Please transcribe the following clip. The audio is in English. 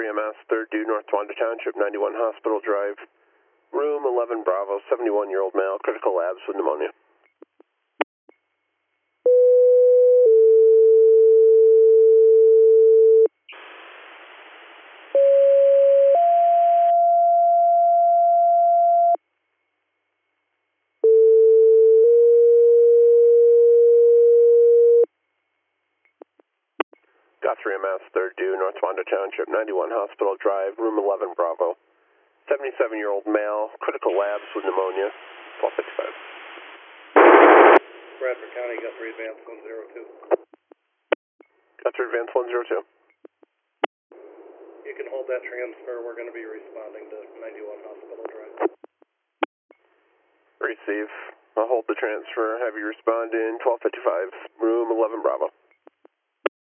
3MS, 3rd due, North Towanda Township, 91 Hospital Drive, room 11 Bravo, 71-year-old male, critical labs with pneumonia. Got 3MS, 3rd due, North Towanda Township, 91 Hospital Drive, room 11 Bravo, 77-year-old male, critical labs with pneumonia, 1255. Bradford County, got 3 advance 102. Got 3 advance 102. You can hold that transfer. We're going to be responding to 91 Hospital Drive. Receive. I'll hold the transfer. Have you respond in 1255, room 11 Bravo.